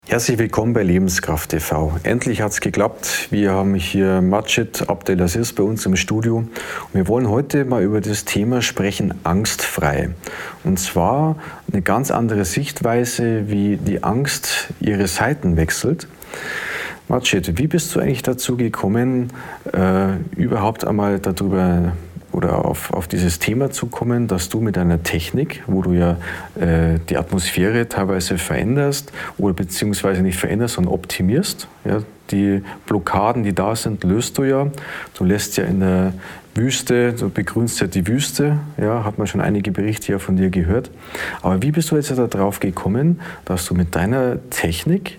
Herzlich willkommen bei Lebenskraft TV. Endlich hat es geklappt. Wir haben hier Madjid Abdelaziz bei uns im Studio. Und wir wollen heute mal über das Thema sprechen, angstfrei. Und zwar eine ganz andere Sichtweise, wie die Angst ihre Seiten wechselt. Madjid, wie bist du eigentlich dazu gekommen, überhaupt einmal darüber oder auf dieses Thema zu kommen, dass du mit deiner Technik, wo du ja die Atmosphäre teilweise veränderst oder beziehungsweise nicht veränderst, sondern optimierst. Ja, die Blockaden, die da sind, löst du ja. Du lässt ja in der Wüste, du begrünst ja die Wüste, ja, hat man schon einige Berichte ja von dir gehört. Aber wie bist du jetzt darauf gekommen, dass du mit deiner Technik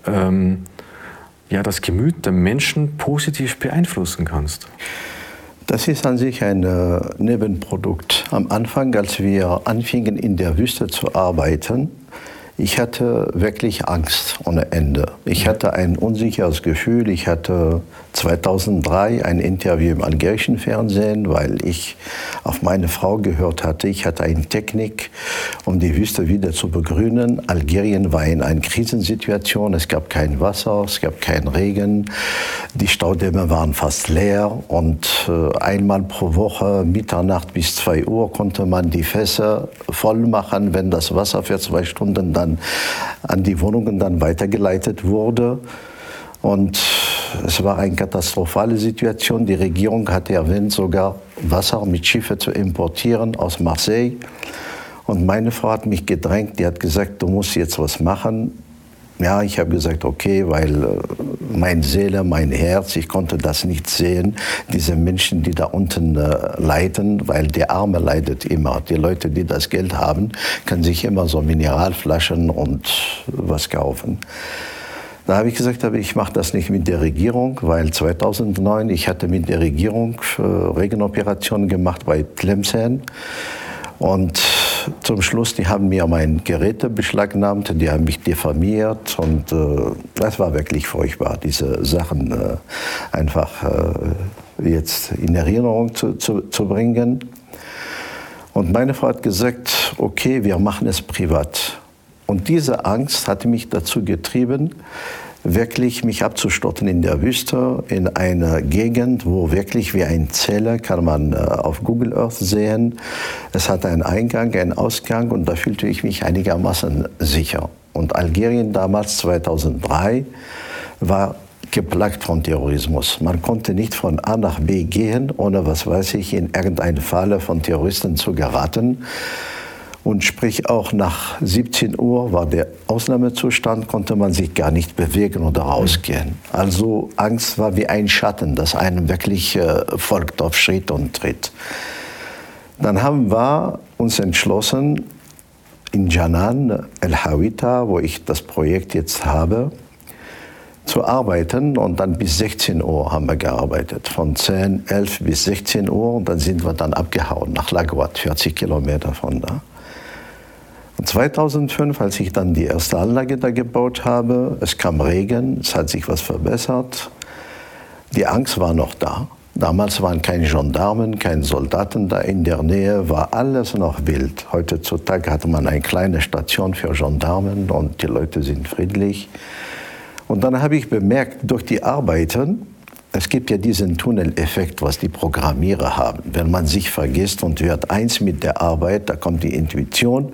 das Gemüt der Menschen positiv beeinflussen kannst? Das ist an sich ein Nebenprodukt. Am Anfang, als wir anfingen, in der Wüste zu arbeiten, ich hatte wirklich Angst ohne Ende. Ich hatte ein unsicheres Gefühl. Ich hatte 2003 ein Interview im algerischen Fernsehen, weil ich auf meine Frau gehört hatte. Ich hatte eine Technik, um die Wüste wieder zu begrünen. Algerien war in einer Krisensituation. Es gab kein Wasser, es gab keinen Regen. Die Staudämme waren fast leer. Und einmal pro Woche, Mitternacht bis 2 Uhr, konnte man die Fässer voll machen, wenn das Wasser für 2 Stunden dann an die Wohnungen dann weitergeleitet wurde. Und es war eine katastrophale Situation. Die Regierung hatte erwähnt, sogar Wasser mit Schiffen zu importieren aus Marseille. Und meine Frau hat mich gedrängt, die hat gesagt, du musst jetzt was machen. Ja, ich habe gesagt, okay, weil meine Seele, mein Herz, ich konnte das nicht sehen. Diese Menschen, die da unten leiden, weil der Arme leidet immer. Die Leute, die das Geld haben, können sich immer so Mineralflaschen und was kaufen. Da habe ich gesagt, ich mache das nicht mit der Regierung, weil 2009, ich hatte mit der Regierung Regenoperationen gemacht bei Tlemcen. Und zum Schluss, die haben mir meine Geräte beschlagnahmt, die haben mich diffamiert und das war wirklich furchtbar, diese Sachen einfach jetzt in Erinnerung zu bringen. Und meine Frau hat gesagt, okay, wir machen es privat. Und diese Angst hat mich dazu getrieben, wirklich mich abzustotten in der Wüste, in einer Gegend, wo wirklich wie ein Zelle, kann man auf Google Earth sehen. Es hat einen Eingang, einen Ausgang und da fühlte ich mich einigermaßen sicher. Und Algerien damals, 2003, war geplagt von Terrorismus. Man konnte nicht von A nach B gehen, ohne, was weiß ich, in irgendeine Falle von Terroristen zu geraten. Und sprich auch nach 17 Uhr war der Ausnahmezustand, konnte man sich gar nicht bewegen oder rausgehen. Also Angst war wie ein Schatten, das einem wirklich folgt auf Schritt und Tritt. Dann haben wir uns entschlossen, in Janan, El-Hawita, wo ich das Projekt jetzt habe, zu arbeiten. Und dann bis 16 Uhr haben wir gearbeitet. Von 10, 11 bis 16 Uhr. Und dann sind wir dann abgehauen nach Laguat, 40 Kilometer von da. Und 2005, als ich dann die erste Anlage da gebaut habe, es kam Regen, es hat sich was verbessert. Die Angst war noch da. Damals waren keine Gendarmen, keine Soldaten da in der Nähe, war alles noch wild. Heutzutage hatte man eine kleine Station für Gendarmen und die Leute sind friedlich. Und dann habe ich bemerkt, durch die Arbeiten, es gibt ja diesen Tunneleffekt, was die Programmierer haben. Wenn man sich vergisst und wird eins mit der Arbeit, da kommt die Intuition.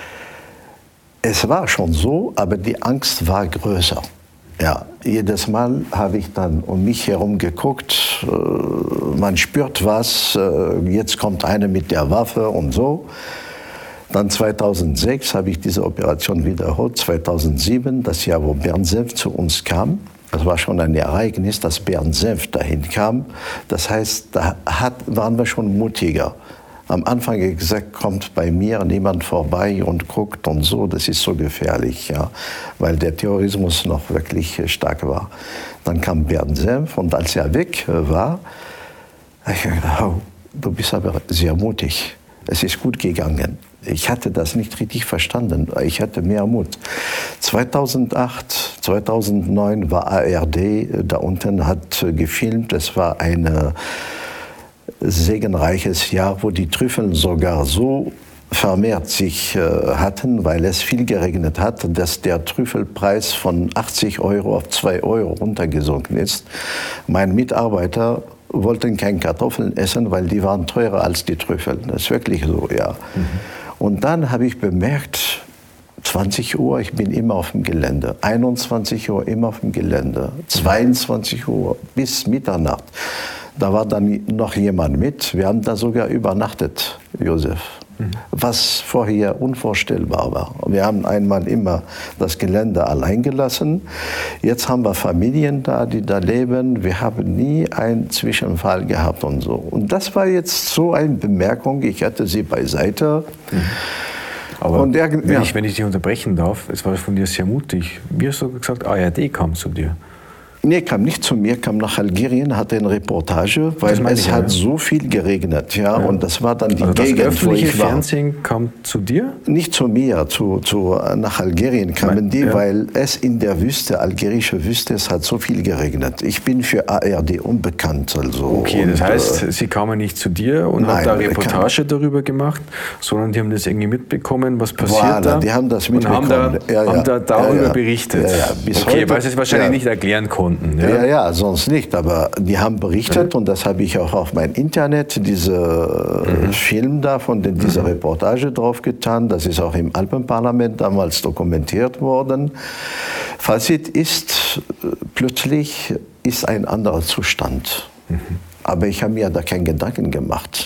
Es war schon so, aber die Angst war größer. Ja, jedes Mal habe ich dann um mich herum geguckt, man spürt was, jetzt kommt einer mit der Waffe und so. Dann 2006 habe ich diese Operation wiederholt, 2007, das Jahr, wo Bernd Senft zu uns kam. Das war schon ein Ereignis, dass Bernd Senft dahin kam. Das heißt, da waren wir schon mutiger. Am Anfang gesagt, kommt bei mir niemand vorbei und guckt und so, das ist so gefährlich, ja, weil der Terrorismus noch wirklich stark war. Dann kam Bernd Senft und als er weg war, habe ich gedacht, oh, du bist aber sehr mutig, es ist gut gegangen. Ich hatte das nicht richtig verstanden, ich hatte mehr Mut. 2008, 2009 war ARD da unten, hat gefilmt, es war ein segenreiches Jahr, wo die Trüffel sogar so vermehrt sich hatten, weil es viel geregnet hat, dass der Trüffelpreis von 80 € auf 2 € runtergesunken ist. Mein Mitarbeiter wollten keine Kartoffeln essen, weil die waren teurer als die Trüffel. Das ist wirklich so, ja. Und dann habe ich bemerkt, 20 Uhr, ich bin immer auf dem Gelände. 21 Uhr immer auf dem Gelände. 22 Uhr bis Mitternacht. Da war dann noch jemand mit. Wir haben da sogar übernachtet, Josef. Was vorher unvorstellbar war. Wir haben einmal immer das Gelände allein gelassen. Jetzt haben wir Familien da, die da leben. Wir haben nie einen Zwischenfall gehabt und so. Und das war jetzt so eine Bemerkung. Ich hatte sie beiseite. Aber und wenn ich dich unterbrechen darf, es war von dir sehr mutig. Wie hast du gesagt, ARD kam zu dir? Nee, kam nicht zu mir, kam nach Algerien, hatte eine Reportage, weil es hat so viel geregnet. Ja, und das war dann die Gegend, das öffentliche Fernsehen kam zu dir? Nicht zu mir, nach Algerien kamen die, weil es in der Wüste, algerische Wüste, es hat so viel geregnet. Ich bin für ARD unbekannt. Also, okay, das heißt, sie kamen nicht zu dir und haben da eine Reportage darüber gemacht, sondern die haben das irgendwie mitbekommen, was passiert da? Die haben das mitbekommen. Und haben da darüber berichtet. Bis okay, heute, weil sie es wahrscheinlich nicht erklären konnten. Ja, sonst nicht. Aber die haben berichtet und das habe ich auch auf mein Internet, diese Film da, diese Reportage draufgetan. Das ist auch im Alpenparlament damals dokumentiert worden. Fazit ist, plötzlich ist ein anderer Zustand. Aber ich habe mir da keinen Gedanken gemacht.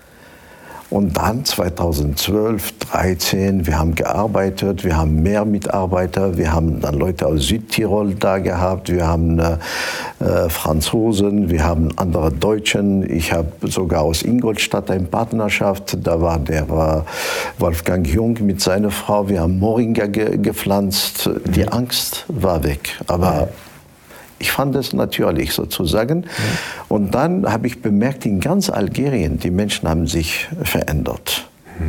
Und dann 2012, 2013, wir haben gearbeitet, wir haben mehr Mitarbeiter, wir haben dann Leute aus Südtirol da gehabt, wir haben Franzosen, wir haben andere Deutschen. Ich habe sogar aus Ingolstadt eine Partnerschaft, da war der Wolfgang Jung mit seiner Frau, wir haben Moringa gepflanzt. Die Angst war weg, aber ich fand es natürlich sozusagen. Und dann habe ich bemerkt, in ganz Algerien, die Menschen haben sich verändert.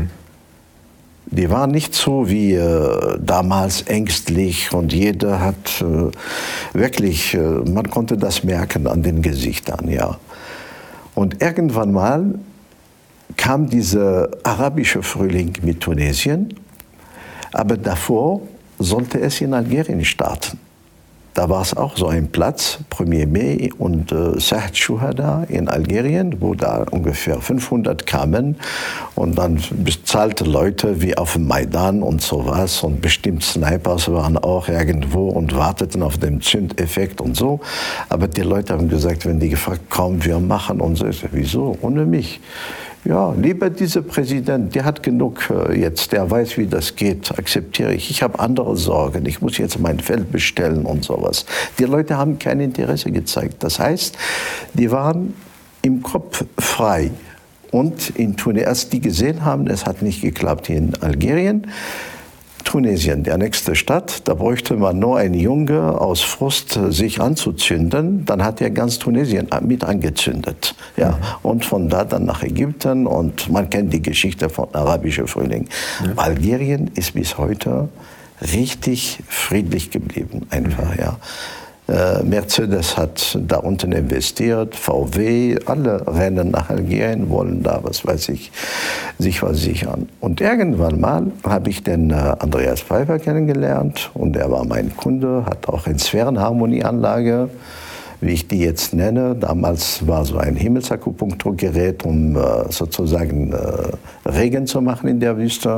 Die waren nicht so wie damals ängstlich und jeder hat wirklich, man konnte das merken an den Gesichtern. Ja. Und irgendwann mal kam dieser arabische Frühling mit Tunesien, aber davor sollte es in Algerien starten. Da war es auch so ein Platz, 1. Mai und Saht Shuhada in Algerien, wo da ungefähr 500 kamen und dann bezahlte Leute wie auf dem Maidan und sowas und bestimmt Snipers waren auch irgendwo und warteten auf den Zündeffekt und so. Aber die Leute haben gesagt, wenn die gefragt, komm, wir machen und so. Ich sage, wieso? Ohne mich. Ja, lieber dieser Präsident, der hat genug jetzt, der weiß, wie das geht, akzeptiere ich. Ich habe andere Sorgen, ich muss jetzt mein Feld bestellen und sowas. Die Leute haben kein Interesse gezeigt. Das heißt, die waren im Kopf frei. Und in Tunesien, als die gesehen haben, es hat nicht geklappt hier in Algerien, Tunesien, der nächste Stadt, da bräuchte man nur einen Junge aus Frust sich anzuzünden, dann hat er ganz Tunesien mit angezündet. Ja. Und von da dann nach Ägypten und man kennt die Geschichte von arabischer Frühling. Ja. Algerien ist bis heute richtig friedlich geblieben, einfach, ja. Mercedes hat da unten investiert, VW, alle rennen nach Algerien, wollen da, was weiß ich, sich was sichern. Und irgendwann mal habe ich den Andreas Pfeiffer kennengelernt und er war mein Kunde, hat auch eine Sphärenharmonieanlage, wie ich die jetzt nenne. Damals war so ein Himmelsakupunkturgerät, um sozusagen Regen zu machen in der Wüste.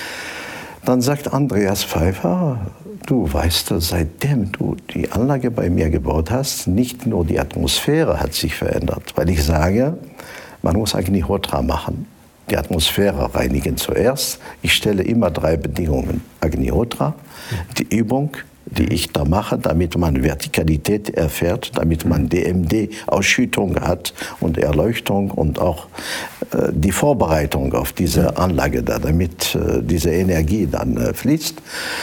Dann sagt Andreas Pfeiffer, du weißt, seitdem du die Anlage bei mir gebaut hast, nicht nur die Atmosphäre hat sich verändert, weil ich sage, man muss Agnihotra machen. Die Atmosphäre reinigen zuerst. Ich stelle immer 3 Bedingungen. Agnihotra, die Übung, die ich da mache, damit man Vertikalität erfährt, damit man DMD-Ausschüttung hat und Erleuchtung und auch die Vorbereitung auf diese Anlage da, damit diese Energie dann fließt.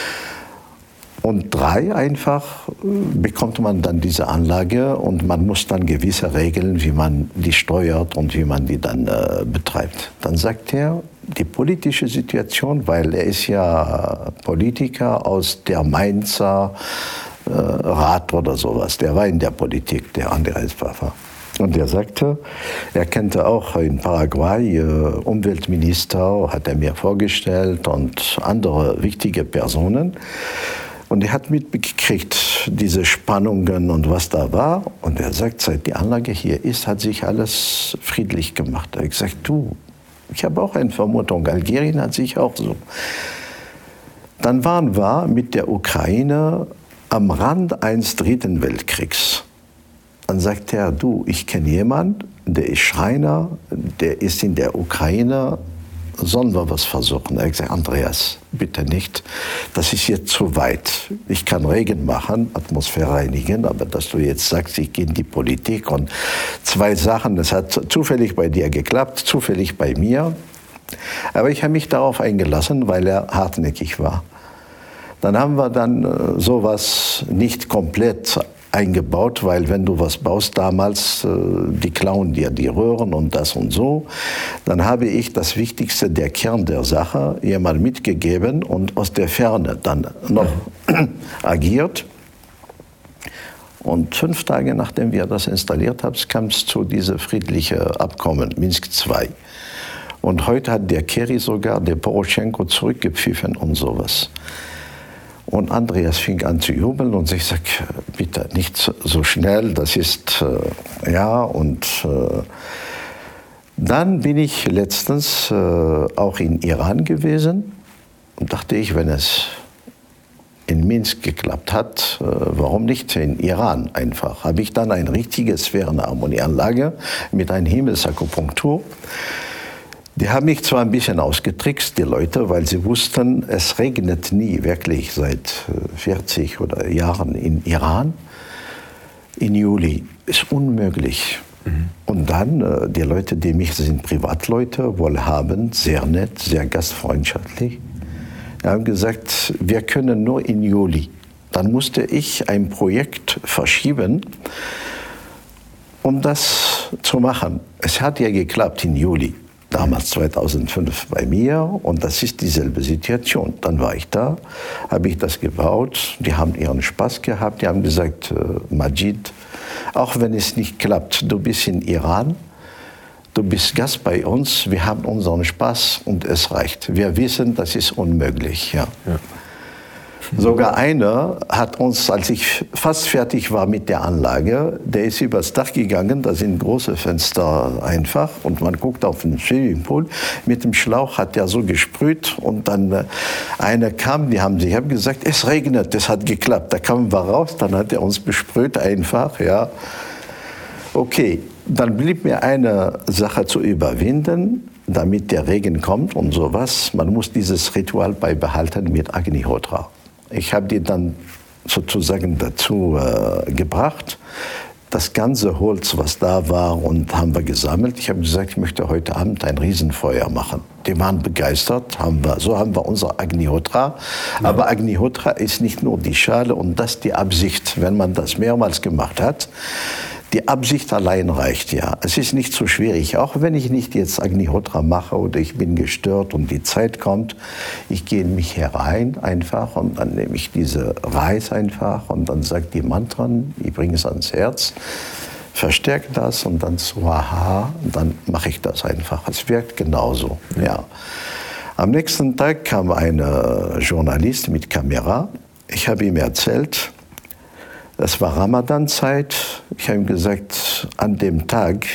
Und 3 einfach bekommt man dann diese Anlage und man muss dann gewisse Regeln, wie man die steuert und wie man die dann betreibt. Dann sagt er, die politische Situation, weil er ist ja Politiker aus der Mainzer Rat oder sowas, der war in der Politik, der Andreas Pfeiffer. Und er sagte, er kannte auch in Paraguay Umweltminister, hat er mir vorgestellt, und andere wichtige Personen. Und er hat mitgekriegt, diese Spannungen und was da war. Und er sagt, seit die Anlage hier ist, hat sich alles friedlich gemacht. Er hat gesagt, du, ich habe auch eine Vermutung, Algerien hat sich auch so. Dann waren wir mit der Ukraine am Rand eines dritten Weltkriegs. Dann sagt er, du, ich kenne jemanden, der ist Schreiner, der ist in der Ukraine, sollen wir was versuchen? Er hat gesagt, Andreas, bitte nicht, das ist jetzt zu weit. Ich kann Regen machen, Atmosphäre reinigen, aber dass du jetzt sagst, ich gehe in die Politik und zwei Sachen, das hat zufällig bei dir geklappt, zufällig bei mir. Aber ich habe mich darauf eingelassen, weil er hartnäckig war. Dann haben wir dann sowas nicht komplett eingebaut, weil wenn du was baust damals, die klauen dir die Röhren und das und so. Dann habe ich das Wichtigste, der Kern der Sache, jemand mitgegeben und aus der Ferne dann noch agiert. Und 5 Tage nachdem wir das installiert haben, kam es zu diesem friedlichen Abkommen, Minsk II. Und heute hat der Kerry sogar der Poroschenko zurückgepfiffen und sowas. Und Andreas fing an zu jubeln und ich sagte, bitte nicht so schnell, das ist, ja. Und dann bin ich letztens auch in Iran gewesen und dachte ich, wenn es in Minsk geklappt hat, warum nicht in Iran einfach? Habe ich dann eine richtige Sphärenharmonieanlage mit einer Himmelsakupunktur. Die haben mich zwar ein bisschen ausgetrickst, die Leute, weil sie wussten, es regnet nie, wirklich seit 40 oder Jahren in Iran. In Juli ist unmöglich. Mhm. Und dann, die Leute, die mich sind Privatleute, wohlhabend, sehr nett, sehr gastfreundschaftlich. Die haben gesagt, wir können nur in Juli. Dann musste ich ein Projekt verschieben, um das zu machen. Es hat ja geklappt in Juli. Damals 2005 bei mir und das ist dieselbe Situation. Dann war ich da, habe ich das gebaut, die haben ihren Spaß gehabt, die haben gesagt, Majid, auch wenn es nicht klappt, du bist in Iran, du bist Gast bei uns, wir haben unseren Spaß und es reicht. Wir wissen, das ist unmöglich. Ja. Ja. Sogar einer hat uns, als ich fast fertig war mit der Anlage, der ist übers Dach gegangen, da sind große Fenster einfach und man guckt auf den Swimmingpool. Mit dem Schlauch hat er so gesprüht und dann einer kam, ich habe gesagt, es regnet, das hat geklappt. Da kamen wir raus, dann hat er uns besprüht einfach, ja. Okay, dann blieb mir eine Sache zu überwinden, damit der Regen kommt und sowas. Man muss dieses Ritual beibehalten mit Agnihotra. Ich habe die dann sozusagen dazu gebracht, das ganze Holz, was da war, und haben wir gesammelt. Ich habe gesagt, ich möchte heute Abend ein Riesenfeuer machen. Die waren begeistert, so haben wir unser Agnihotra. Ja. Aber Agnihotra ist nicht nur die Schale und das die Absicht, wenn man das mehrmals gemacht hat. Die Absicht allein reicht, ja. Es ist nicht so schwierig, auch wenn ich nicht jetzt Agnihotra mache oder ich bin gestört und die Zeit kommt. Ich gehe in mich herein einfach und dann nehme ich diese Reis einfach und dann sagt die Mantren, ich bringe es ans Herz, verstärke das und dann so, aha, und dann mache ich das einfach. Es wirkt genauso, ja. Am nächsten Tag kam ein Journalist mit Kamera. Ich habe ihm erzählt, das war Ramadan-Zeit. Ich habe ihm gesagt, an dem Tag,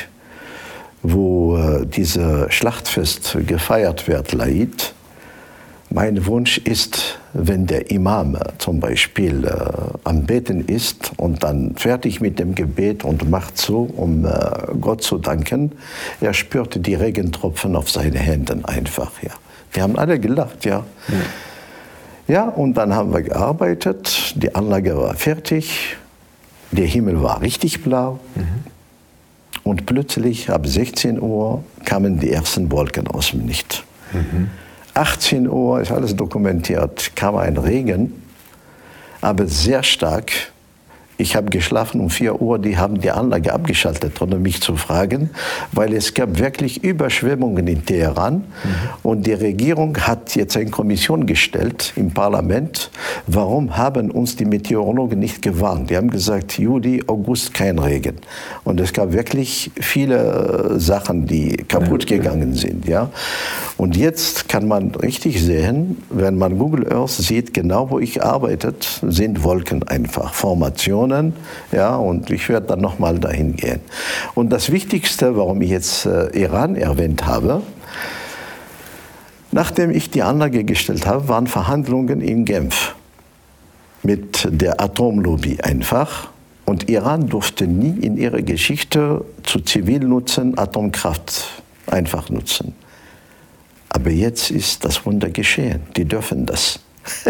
wo dieses Schlachtfest gefeiert wird, Laid, mein Wunsch ist, wenn der Imam zum Beispiel am Beten ist und dann fertig mit dem Gebet und macht so, um Gott zu danken, er spürte die Regentropfen auf seine Händen einfach. Ja. Die haben alle gelacht, ja. Mhm. Ja, und dann haben wir gearbeitet, die Anlage war fertig, der Himmel war richtig blau. Mhm. Und plötzlich ab 16 Uhr kamen die ersten Wolken aus dem Nichts. Mhm. 18 Uhr, ist alles dokumentiert, kam ein Regen, aber sehr stark. Ich habe geschlafen um 4 Uhr, die haben die Anlage abgeschaltet, ohne mich zu fragen, weil es gab wirklich Überschwemmungen in Teheran. Und die Regierung hat jetzt eine Kommission gestellt im Parlament. Warum haben uns die Meteorologen nicht gewarnt? Die haben gesagt, Juli, August kein Regen. Und es gab wirklich viele Sachen, die kaputt gegangen sind. Ja? Und jetzt kann man richtig sehen, wenn man Google Earth sieht, genau wo ich arbeite, sind Wolken einfach, Formationen. Ja, und ich werde dann nochmal dahin gehen. Und das Wichtigste, warum ich jetzt Iran erwähnt habe, nachdem ich die Anlage gestellt habe, waren Verhandlungen in Genf mit der Atomlobby einfach. Und Iran durfte nie in ihrer Geschichte zu Zivilnutzen Atomkraft einfach nutzen. Aber jetzt ist das Wunder geschehen. Die dürfen das.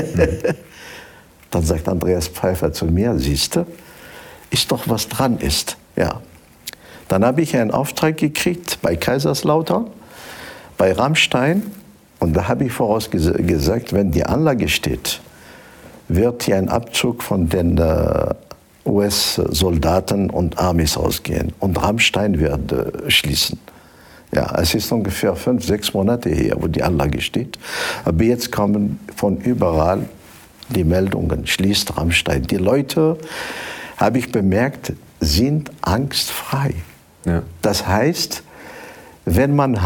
Dann sagt Andreas Pfeiffer zu mir, siehst du, ist doch was dran ist. Ja. Dann habe ich einen Auftrag gekriegt bei Kaiserslautern, bei Rammstein. Und da habe ich vorausgesagt, wenn die Anlage steht, wird hier ein Abzug von den US-Soldaten und Armees ausgehen. Und Rammstein wird schließen. Ja, es ist ungefähr 5, 6 Monate her, wo die Anlage steht. Aber jetzt kommen von überall die Meldungen, schließt Rammstein. Die Leute, habe ich bemerkt, sind angstfrei. Ja. Das heißt, wenn man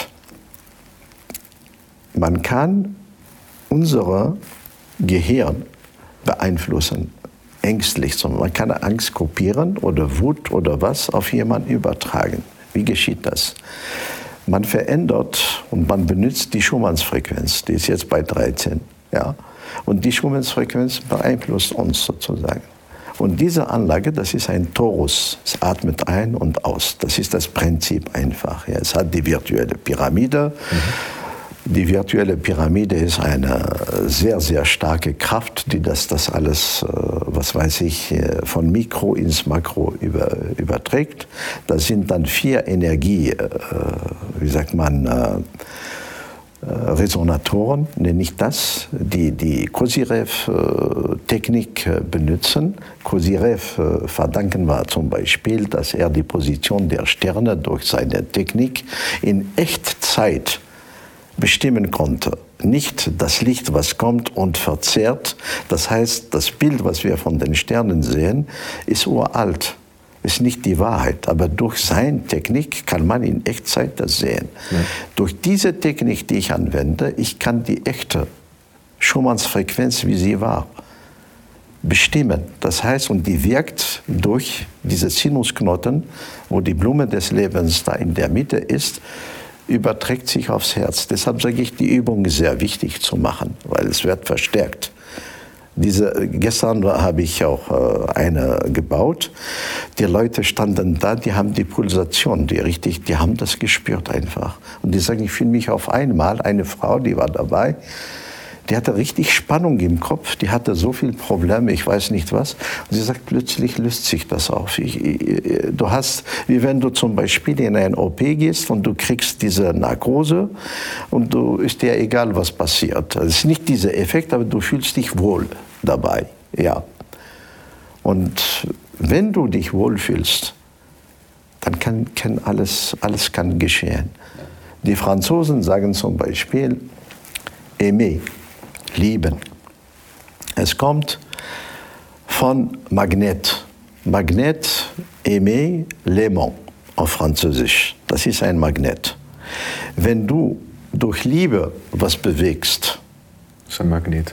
man kann unser Gehirn beeinflussen, ängstlich. Man kann Angst kopieren oder Wut oder was auf jemanden übertragen. Wie geschieht das? Man verändert und man benutzt die Schumannsfrequenz, die ist jetzt bei 13. Ja? Und die Schumannsfrequenz beeinflusst uns sozusagen. Und diese Anlage, das ist ein Torus. Es atmet ein und aus. Das ist das Prinzip einfach. Ja, es hat die virtuelle Pyramide. Die virtuelle Pyramide ist eine sehr, sehr starke Kraft, die das alles, was weiß ich, von Mikro ins Makro überträgt. Das sind dann 4 Energie, Resonatoren, nenne ich das, die Kozyrev-Technik benutzen. Kozyrev verdanken wir zum Beispiel, dass er die Position der Sterne durch seine Technik in Echtzeit bestimmen konnte. Nicht das Licht, was kommt und verzerrt. Das heißt, das Bild, was wir von den Sternen sehen, ist uralt. Ist nicht die Wahrheit, aber durch seine Technik kann man in Echtzeit das sehen. Ja. Durch diese Technik, die ich anwende, ich kann die echte Schumannsfrequenz, wie sie war, bestimmen. Das heißt, und die wirkt durch diese Sinusknoten, wo die Blume des Lebens da in der Mitte ist, überträgt sich aufs Herz. Deshalb sage ich, die Übung ist sehr wichtig zu machen, weil es wird verstärkt. Gestern habe ich auch eine gebaut. Die Leute standen da, die haben die Pulsation, die haben das gespürt einfach. Und die sagen, ich fühle mich auf einmal, eine Frau, die war dabei, die hatte richtig Spannung im Kopf, die hatte so viele Probleme, ich weiß nicht was. Und sie sagt, plötzlich löst sich das auf. Du hast, wie wenn du zum Beispiel in eine OP gehst und du kriegst diese Narkose und ist dir egal, was passiert. Es ist nicht dieser Effekt, aber du fühlst dich wohl dabei. Ja. Und wenn du dich wohlfühlst, dann kann alles kann geschehen. Die Franzosen sagen zum Beispiel, aimer. Lieben. Es kommt von Magnet. Magnet, aimer, l'aimant auf Französisch. Das ist ein Magnet. Wenn du durch Liebe was bewegst, das ist ein Magnet.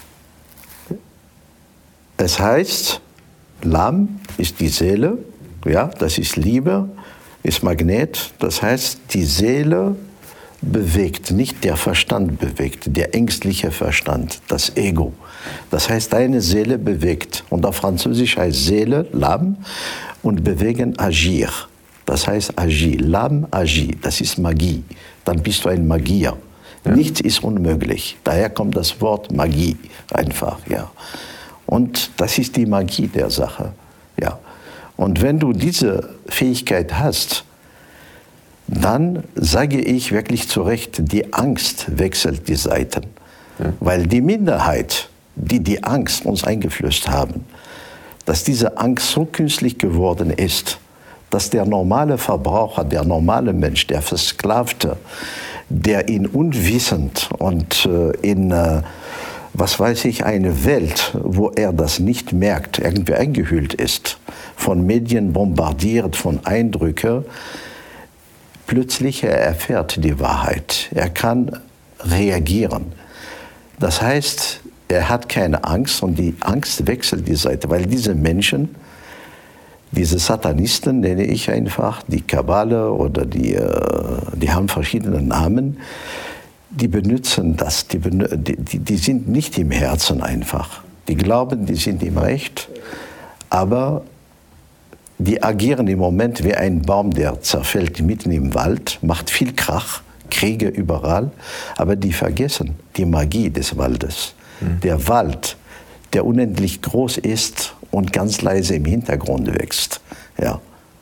Es heißt, L'âme ist die Seele, ja, das ist Liebe, ist Magnet. Das heißt, die Seele bewegt, nicht der Verstand bewegt, der ängstliche Verstand, das Ego. Das heißt, deine Seele bewegt. Und auf Französisch heißt Seele, L'âme, und bewegen, agir. Das heißt, agir. L'âme agit. Das ist Magie. Dann bist du ein Magier. Ja. Nichts ist unmöglich. Daher kommt das Wort Magie einfach, ja. Und das ist die Magie der Sache, ja. Und wenn du diese Fähigkeit hast, dann sage ich wirklich zu Recht, die Angst wechselt die Seiten. Ja. Weil die Minderheit, die Angst uns eingeflößt haben, dass diese Angst so künstlich geworden ist, dass der normale Verbraucher, der normale Mensch, der Versklavte, der in unwissend und in, was weiß ich, eine Welt, wo er das nicht merkt, irgendwie eingehüllt ist, von Medien bombardiert, von Eindrücken, plötzlich er erfährt die Wahrheit. Er kann reagieren. Das heißt, er hat keine Angst und die Angst wechselt die Seite, weil diese Menschen, diese Satanisten nenne ich einfach, die Kabbale oder die haben verschiedene Namen, die benutzen das, die sind nicht im Herzen einfach. Die glauben, die sind im Recht, aber die agieren im Moment wie ein Baum, der zerfällt mitten im Wald, macht viel Krach, Kriege überall, aber die vergessen die Magie des Waldes. Der Wald, der unendlich groß ist und ganz leise im Hintergrund wächst. Ja.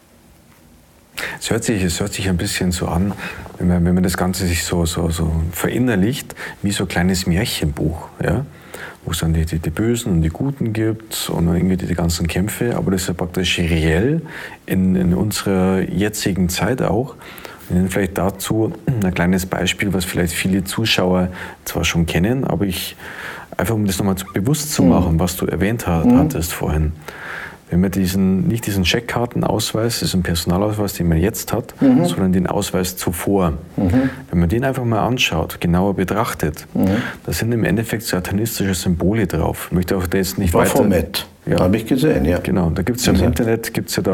Es hört sich ein bisschen so an, wenn man das Ganze sich so verinnerlicht, wie so ein kleines Märchenbuch, ja? Wo es dann die Bösen und die Guten gibt und dann irgendwie die ganzen Kämpfe, aber das ist ja praktisch reell in unserer jetzigen Zeit auch. Und vielleicht dazu ein kleines Beispiel, was vielleicht viele Zuschauer zwar schon kennen, aber einfach um das nochmal bewusst zu machen, was du erwähnt hattest vorhin. Wenn man nicht diesen Scheckkartenausweis, das ist ein Personalausweis, den man jetzt hat, sondern den Ausweis zuvor. Wenn man den einfach mal anschaut, genauer betrachtet, da sind im Endeffekt satanistische Symbole drauf. Ich möchte auch da jetzt nicht weiter... Baphomet, ja. Habe ich gesehen, ja. Genau, da gibt es ja im Internet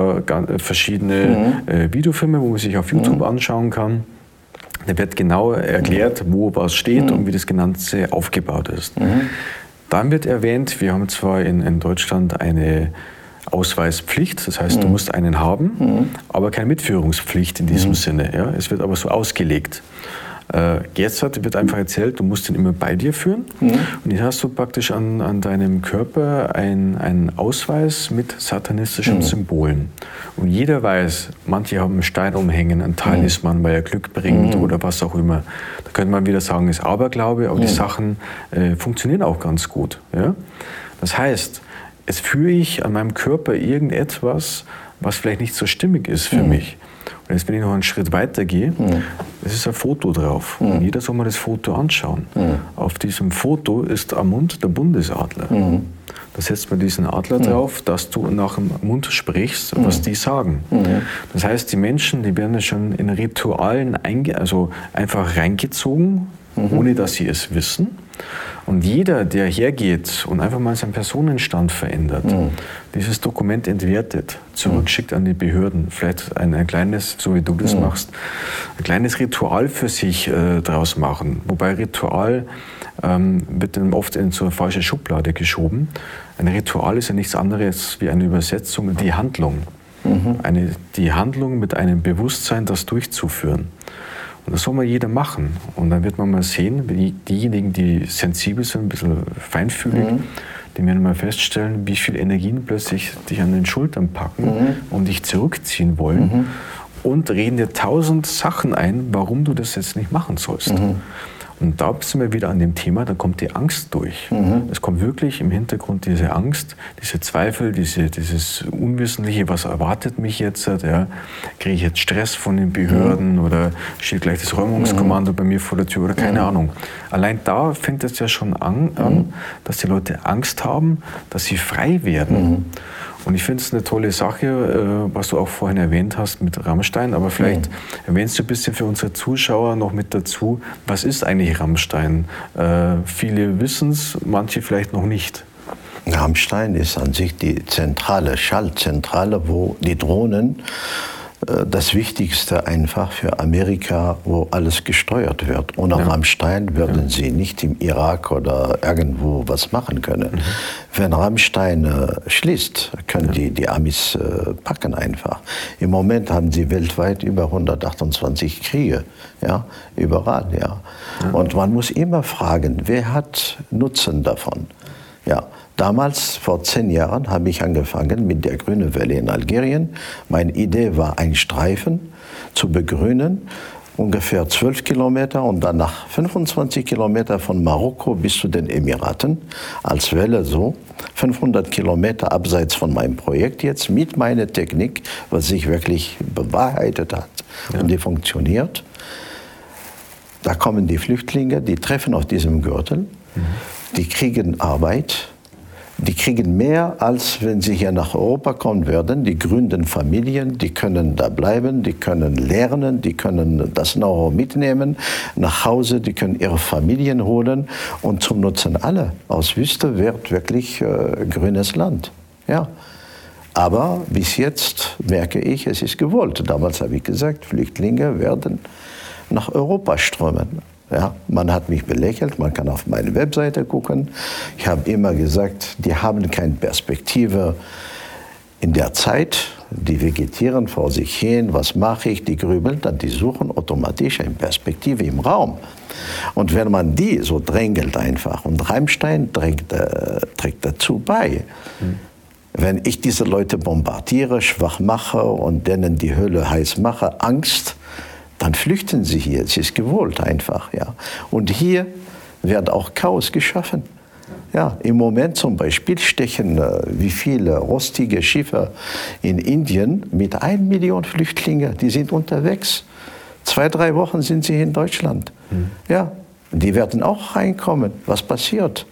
verschiedene Videofilme, wo man sich auf YouTube anschauen kann. Da wird genau erklärt, wo was steht und wie das Ganze aufgebaut ist. Dann wird erwähnt, wir haben zwar in Deutschland eine Ausweispflicht, das heißt, du musst einen haben, aber keine Mitführungspflicht in diesem Sinne. Ja? Es wird aber so ausgelegt. Jetzt wird einfach erzählt, du musst ihn immer bei dir führen. Und jetzt hast du praktisch an deinem Körper einen Ausweis mit satanistischen Symbolen. Und jeder weiß, manche haben einen Stein umhängen, einen Talisman, weil er Glück bringt oder was auch immer. Da könnte man wieder sagen, ist Aberglaube, aber die Sachen funktionieren auch ganz gut. Ja? Das heißt, jetzt führe ich an meinem Körper irgendetwas, was vielleicht nicht so stimmig ist für mich. Und jetzt, wenn ich noch einen Schritt weiter gehe, es ist ein Foto drauf. Und jeder soll mal das Foto anschauen. Auf diesem Foto ist am Mund der Bundesadler. Da setzt man diesen Adler drauf, dass du nach dem Mund sprichst, was die sagen. Das heißt, die Menschen, die werden schon in Ritualen einfach reingezogen, ohne dass sie es wissen. Und jeder, der hergeht und einfach mal seinen Personenstand verändert, dieses Dokument entwertet, zurückschickt an die Behörden, vielleicht ein kleines, so wie du das machst, ein kleines Ritual für sich draus machen. Wobei Ritual wird dann oft in so eine falsche Schublade geschoben. Ein Ritual ist ja nichts anderes wie eine Übersetzung, die Handlung. Die Handlung mit einem Bewusstsein, das durchzuführen. Und das soll mal jeder machen. Und dann wird man mal sehen, wie diejenigen, die sensibel sind, ein bisschen feinfühlig, die werden mal feststellen, wie viel Energien plötzlich dich an den Schultern packen und dich zurückziehen wollen und reden dir 1000 Sachen ein, warum du das jetzt nicht machen sollst. Und da sind wir wieder an dem Thema, da kommt die Angst durch. Es kommt wirklich im Hintergrund diese Angst, diese Zweifel, dieses Unwissentliche, was erwartet mich jetzt? Ja? Kriege ich jetzt Stress von den Behörden oder steht gleich das Räumungskommando bei mir vor der Tür oder keine Ahnung. Allein da fängt es ja schon an, dass die Leute Angst haben, dass sie frei werden. Und ich finde es eine tolle Sache, was du auch vorhin erwähnt hast mit Rammstein, aber vielleicht erwähnst du ein bisschen für unsere Zuschauer noch mit dazu, was ist eigentlich Rammstein? Viele wissen es, manche vielleicht noch nicht. Rammstein ist an sich die Schaltzentrale, wo die Drohnen das Wichtigste einfach für Amerika, wo alles gesteuert wird. Ohne Rammstein würden sie nicht im Irak oder irgendwo was machen können. Wenn Rammstein schließt, können die Amis packen einfach. Im Moment haben sie weltweit über 128 Kriege, ja, überall, ja. Und man muss immer fragen, wer hat Nutzen davon? Ja. Damals, vor 10 Jahren, habe ich angefangen mit der Grünen Welle in Algerien. Meine Idee war, einen Streifen zu begrünen, ungefähr 12 Kilometer und dann nach 25 Kilometer von Marokko bis zu den Emiraten, als Welle so, 500 Kilometer abseits von meinem Projekt jetzt, mit meiner Technik, was sich wirklich bewahrheitet hat und die funktioniert. Da kommen die Flüchtlinge, die treffen auf diesem Gürtel, die kriegen Arbeit, die kriegen mehr, als wenn sie hier nach Europa kommen würden. Die gründen Familien, die können da bleiben, die können lernen, die können das Know-how mitnehmen nach Hause, die können ihre Familien holen und zum Nutzen alle. Aus Wüste wird wirklich grünes Land. Ja. Aber bis jetzt merke ich, es ist gewollt. Damals habe ich gesagt, Flüchtlinge werden nach Europa strömen. Ja, man hat mich belächelt, man kann auf meine Webseite gucken. Ich habe immer gesagt, die haben keine Perspektive in der Zeit. Die vegetieren vor sich hin, was mache ich, die grübeln, dann die suchen automatisch eine Perspektive im Raum. Und wenn man die so drängelt einfach, und Rammstein trägt dazu bei, wenn ich diese Leute bombardiere, schwach mache und denen die Hölle heiß mache, Angst, dann flüchten sie hier. Es ist gewollt einfach. Ja. Und hier wird auch Chaos geschaffen. Ja, im Moment zum Beispiel stechen wie viele rostige Schiffe in Indien mit 1 Million Flüchtlingen. Die sind unterwegs. 2-3 Wochen sind sie in Deutschland. Ja, die werden auch reinkommen. Was passiert?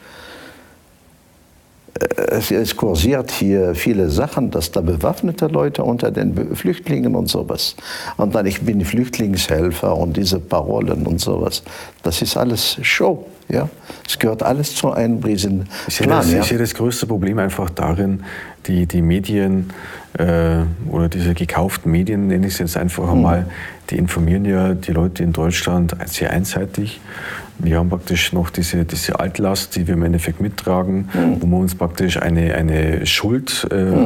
Es kursiert hier viele Sachen, dass da bewaffnete Leute unter den Flüchtlingen und sowas. Und dann, ich bin Flüchtlingshelfer und diese Parolen und sowas. Das ist alles Show. Ja? Es gehört alles zu einem riesen Plan. Ich sehe das größte Problem einfach darin, die Medien oder diese gekauften Medien, nenne ich es jetzt einfach einmal, die informieren ja die Leute in Deutschland sehr einseitig. Wir haben praktisch noch diese Altlast, die wir im Endeffekt mittragen, wo man uns praktisch eine Schuld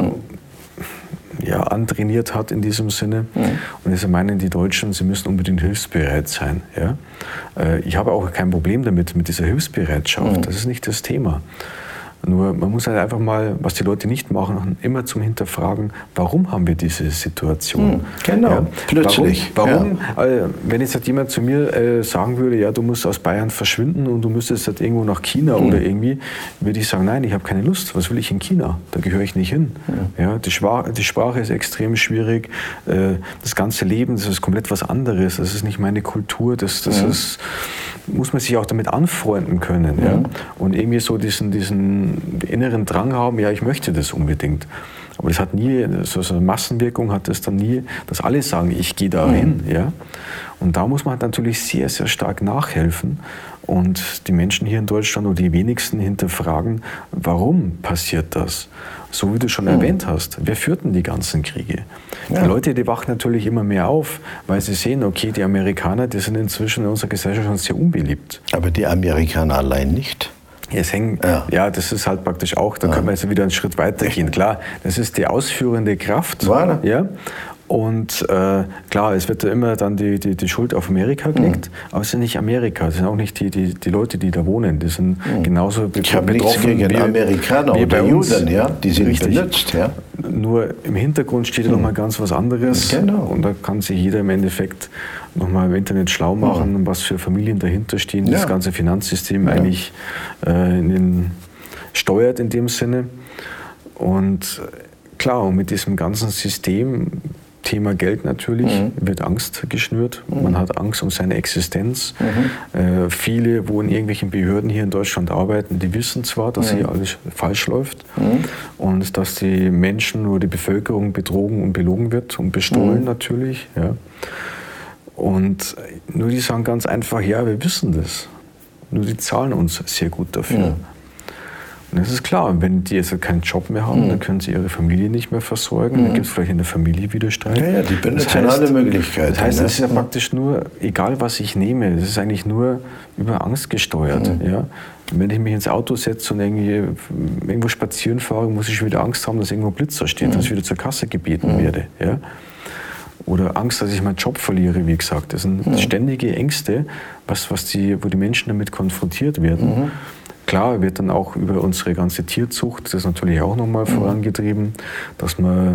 antrainiert hat in diesem Sinne. Und deshalb meinen die Deutschen, sie müssen unbedingt hilfsbereit sein. Ja? Ich habe auch kein Problem damit, mit dieser Hilfsbereitschaft. Das ist nicht das Thema. Nur man muss halt einfach mal, was die Leute nicht machen, immer zum Hinterfragen, warum haben wir diese Situation? Genau, ja? Plötzlich. Warum? Wenn jetzt halt jemand zu mir sagen würde, ja, du musst aus Bayern verschwinden und du müsstest halt irgendwo nach China oder irgendwie, würde ich sagen, nein, ich habe keine Lust. Was will ich in China? Da gehöre ich nicht hin. Ja, die Sprache ist extrem schwierig. Das ganze Leben, das ist komplett was anderes. Das ist nicht meine Kultur. Das ist, muss man sich auch damit anfreunden können. Ja? Und irgendwie so diesen inneren Drang haben, ja, ich möchte das unbedingt. Aber das hat nie, so eine Massenwirkung hat das dann nie, dass alle sagen, ich gehe da hin. Ja? Und da muss man halt natürlich sehr, sehr stark nachhelfen und die Menschen hier in Deutschland oder die wenigsten hinterfragen, warum passiert das? So wie du schon erwähnt hast, wer führt denn die ganzen Kriege? Ja. Die Leute, die wachen natürlich immer mehr auf, weil sie sehen, okay, die Amerikaner, die sind inzwischen in unserer Gesellschaft schon sehr unbeliebt. Aber die Amerikaner allein nicht. Ja, das ist halt praktisch auch, da können wir jetzt wieder einen Schritt weiter gehen. Klar, das ist die ausführende Kraft. Ja? Und klar, es wird ja immer dann die Schuld auf Amerika gelegt, aber es ist nicht Amerika, es sind auch nicht die Leute, die da wohnen, die sind genauso betroffen. Ich habe nichts gegen Amerikaner oder Juden, ja? Die sind benutzt. Ja? Nur im Hintergrund steht ja noch mal ganz was anderes. Genau. Und da kann sich jeder im Endeffekt noch mal im Internet schlau machen, was für Familien dahinter stehen, das ganze Finanzsystem eigentlich steuert in dem Sinne. Und klar, und mit diesem ganzen System, Thema Geld natürlich, wird Angst geschnürt. Man hat Angst um seine Existenz. Viele, wo in irgendwelchen Behörden hier in Deutschland arbeiten, die wissen zwar, dass hier alles falsch läuft und dass die Menschen oder die Bevölkerung betrogen und belogen wird und bestohlen natürlich. Ja. Und nur die sagen ganz einfach, ja, wir wissen das. Nur die zahlen uns sehr gut dafür. Und das ist klar, wenn die jetzt keinen Job mehr haben, dann können sie ihre Familie nicht mehr versorgen, dann gibt es vielleicht in der Familie wieder Streit. Ja, die benutzen alle Möglichkeiten. Das heißt, es ist ja praktisch nur, egal was ich nehme, das ist eigentlich nur über Angst gesteuert. Ja? Wenn ich mich ins Auto setze und irgendwo spazieren fahre, muss ich wieder Angst haben, dass irgendwo Blitzer steht, dass ich wieder zur Kasse gebeten werde. Ja? Oder Angst, dass ich meinen Job verliere, wie gesagt. Das sind ständige Ängste, wo die Menschen damit konfrontiert werden. Klar, wird dann auch über unsere ganze Tierzucht das natürlich auch nochmal vorangetrieben, dass man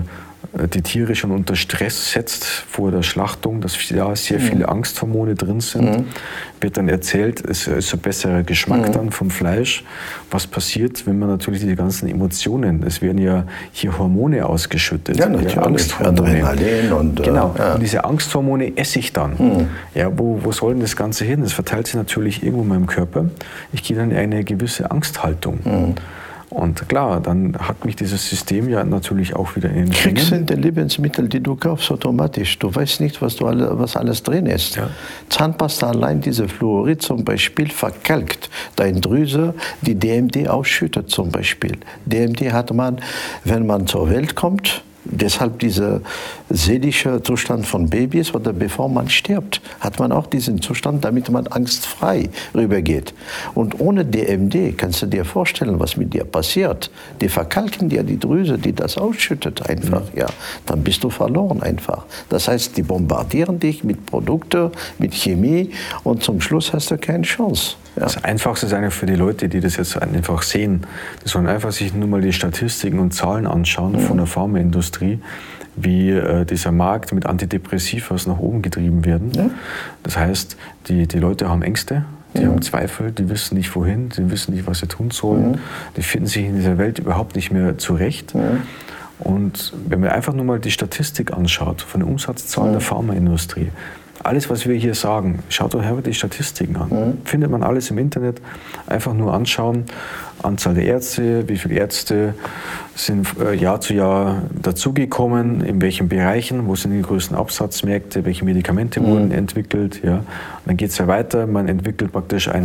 die Tiere schon unter Stress setzt vor der Schlachtung, dass da sehr viele Angsthormone drin sind. Wird dann erzählt, es ist ein besserer Geschmack dann vom Fleisch. Was passiert, wenn man natürlich die ganzen Emotionen, es werden ja hier Hormone ausgeschüttet. Ja, natürlich. Angsthormone. Adrenalin und genau. Und diese Angsthormone esse ich dann. Ja, wo soll denn das Ganze hin? Das verteilt sich natürlich irgendwo in meinem Körper. Ich gehe dann in eine gewisse Angsthaltung. Und klar, dann hat mich dieses System ja natürlich auch wieder in den Kriegst du die Lebensmittel, die du kaufst, automatisch. Du weißt nicht, was alles drin ist. Ja. Zahnpasta allein, diese Fluorid zum Beispiel, verkalkt deine Drüse, die DMD ausschüttet zum Beispiel. DMD hat man, wenn man zur Welt kommt, deshalb dieser seelische Zustand von Babys oder bevor man stirbt, hat man auch diesen Zustand, damit man angstfrei rübergeht. Und ohne DMD kannst du dir vorstellen, was mit dir passiert. Die verkalken dir die Drüse, die das ausschüttet einfach. Ja. Dann bist du verloren einfach. Das heißt, die bombardieren dich mit Produkten, mit Chemie und zum Schluss hast du keine Chance. Ja. Das Einfachste ist eigentlich für die Leute, die das jetzt einfach sehen, die sollen einfach sich nur mal die Statistiken und Zahlen anschauen von der Pharmaindustrie, wie dieser Markt mit Antidepressivas nach oben getrieben werden. Ja. Das heißt, die Leute haben Ängste, die haben Zweifel, die wissen nicht wohin, die wissen nicht, was sie tun sollen, die finden sich in dieser Welt überhaupt nicht mehr zurecht. Und wenn man einfach nur mal die Statistik anschaut von den Umsatzzahlen der Pharmaindustrie, alles, was wir hier sagen, schaut doch die Statistiken an. Findet man alles im Internet, einfach nur anschauen. Anzahl der Ärzte, wie viele Ärzte sind Jahr zu Jahr dazugekommen, in welchen Bereichen, wo sind die größten Absatzmärkte, welche Medikamente wurden entwickelt. Ja. Und dann geht es ja weiter, man entwickelt praktisch einen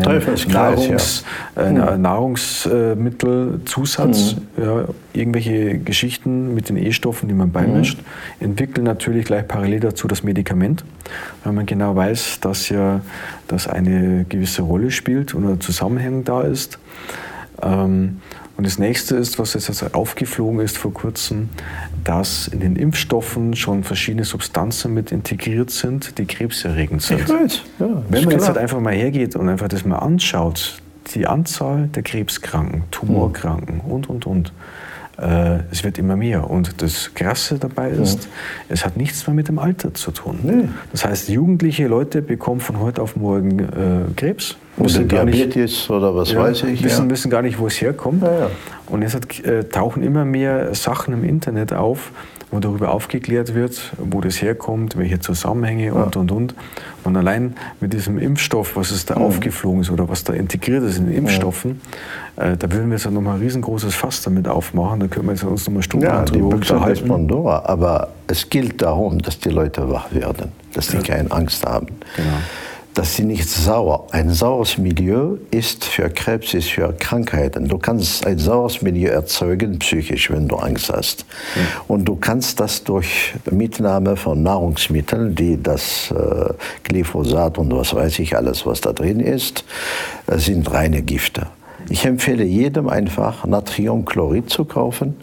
Nahrungsmittelzusatz, irgendwelche Geschichten mit den E-Stoffen, die man beimischt, entwickelt natürlich gleich parallel dazu das Medikament, weil man genau weiß, dass ja das eine gewisse Rolle spielt und ein Zusammenhang da ist. Und das nächste ist, was jetzt aufgeflogen ist vor kurzem, dass in den Impfstoffen schon verschiedene Substanzen mit integriert sind, die krebserregend sind. Ich weiß, ja. Wenn man jetzt halt einfach mal hergeht und einfach das mal anschaut, die Anzahl der Krebskranken, Tumorkranken und. Es wird immer mehr. Und das Krasse dabei ist, es hat nichts mehr mit dem Alter zu tun. Nee. Das heißt, jugendliche Leute bekommen von heute auf morgen Krebs. Oder Diabetes oder was weiß ich. Wissen gar nicht, wo es herkommt. Ja. Und jetzt tauchen immer mehr Sachen im Internet auf, wo darüber aufgeklärt wird, wo das herkommt, welche Zusammenhänge und. Und allein mit diesem Impfstoff, was es da aufgeflogen ist oder was da integriert ist in den Impfstoffen, da würden wir jetzt noch mal ein riesengroßes Fass damit aufmachen. Da können wir jetzt uns noch mal stundenlang drüber unterhalten. Pandora, aber es gilt darum, dass die Leute wach werden, dass sie keine Angst haben. Genau. Dass sie nicht sauer. Ein saures Milieu ist für Krebs, ist für Krankheiten. Du kannst ein saures Milieu erzeugen, psychisch, wenn du Angst hast. Und du kannst das durch Mitnahme von Nahrungsmitteln, die das Glyphosat und was weiß ich alles, was da drin ist, sind reine Gifte. Ich empfehle jedem einfach Natriumchlorid zu kaufen.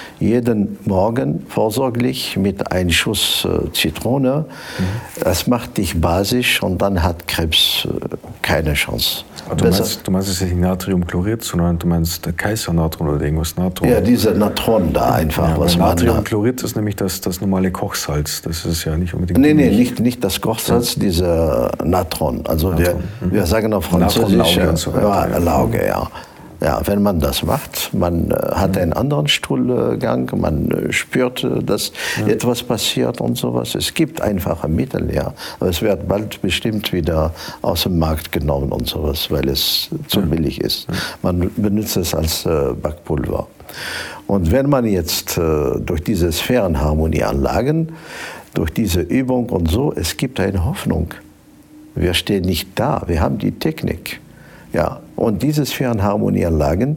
Jeden Morgen vorsorglich mit einem Schuss Zitrone. Das macht dich basisch und dann hat Krebs keine Chance. Du meinst es nicht Natriumchlorid, sondern du meinst Kaisernatron oder irgendwas Natron? Ja, diese Natron da einfach. Ja, Natriumchlorid ist nämlich das normale Kochsalz. Das ist ja nicht unbedingt... Nee, nicht das Kochsalz, diese Natron. Also Natron. Wir sagen auf Französisch Lauge, ja. Ja, wenn man das macht, man hat einen anderen Stuhlgang, man spürt, dass etwas passiert und sowas. Es gibt einfache Mittel, ja. Aber es wird bald bestimmt wieder aus dem Markt genommen und sowas, weil es zu billig ist. Man benutzt es als Backpulver. Und wenn man jetzt durch diese Sphärenharmonieanlagen, durch diese Übung und so, es gibt eine Hoffnung. Wir stehen nicht da, wir haben die Technik. Ja, und diese Sphärenharmonieanlagen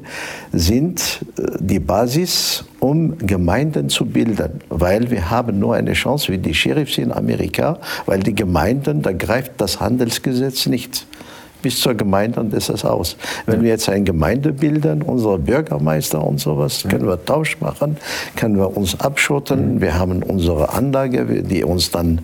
sind die Basis, um Gemeinden zu bilden, weil wir haben nur eine Chance wie die Sheriffs in Amerika, weil die Gemeinden, da greift das Handelsgesetz nicht. Bis zur Gemeinde und ist es aus. Wenn wir jetzt eine Gemeinde bilden, unsere Bürgermeister und sowas, können wir Tausch machen, können wir uns abschotten. Wir haben unsere Anlage, die uns dann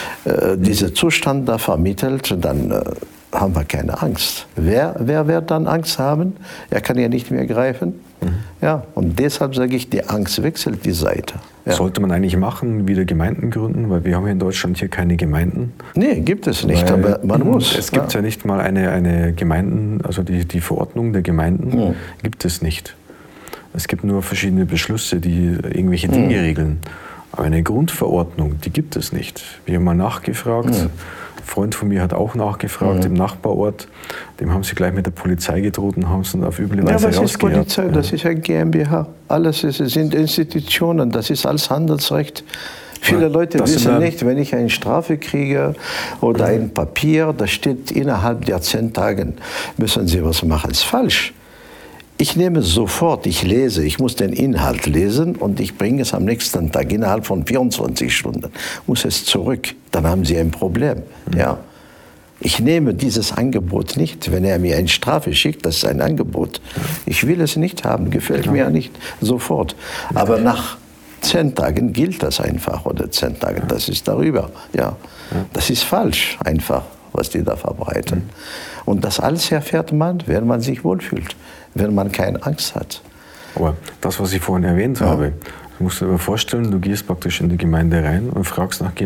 diesen Zustand da vermittelt, dann haben wir keine Angst. Wer wird dann Angst haben? Er kann ja nicht mehr greifen. Ja, und deshalb sage ich, die Angst wechselt die Seite. Ja. Sollte man eigentlich machen, wieder Gemeinden gründen, weil wir haben in Deutschland hier keine Gemeinden. Nee, gibt es nicht, aber man muss. Es gibt ja nicht mal eine Gemeinden, also die Verordnung der Gemeinden gibt es nicht. Es gibt nur verschiedene Beschlüsse, die irgendwelche Dinge regeln. Aber eine Grundverordnung, die gibt es nicht. Wir haben mal nachgefragt. Ein Freund von mir hat auch nachgefragt im Nachbarort. Dem haben sie gleich mit der Polizei gedroht und haben es dann auf üble Weise rausgejagt. Ja, was ist Polizei? Das ist ein GmbH. Alles sind Institutionen, das ist alles Handelsrecht. Viele Leute wissen nicht, wenn ich eine Strafe kriege oder ein Papier, da steht innerhalb der 10 Tage, müssen Sie was machen. Das ist falsch. Ich nehme es sofort, ich lese, ich muss den Inhalt lesen und ich bringe es am nächsten Tag, innerhalb von 24 Stunden, muss es zurück. Dann haben Sie ein Problem. Ja. Ich nehme dieses Angebot nicht. Wenn er mir eine Strafe schickt, das ist ein Angebot. Ich will es nicht haben, gefällt mir nicht, sofort. Aber nach 10 Tagen gilt das einfach, oder 10 Tagen, das ist darüber. Ja. Das ist falsch, einfach, was die da verbreiten. Und das alles erfährt man, wenn man sich wohlfühlt, wenn man keine Angst hat. Aber das, was ich vorhin erwähnt habe, du musst dir aber vorstellen, du gehst praktisch in die Gemeinde rein und fragst nach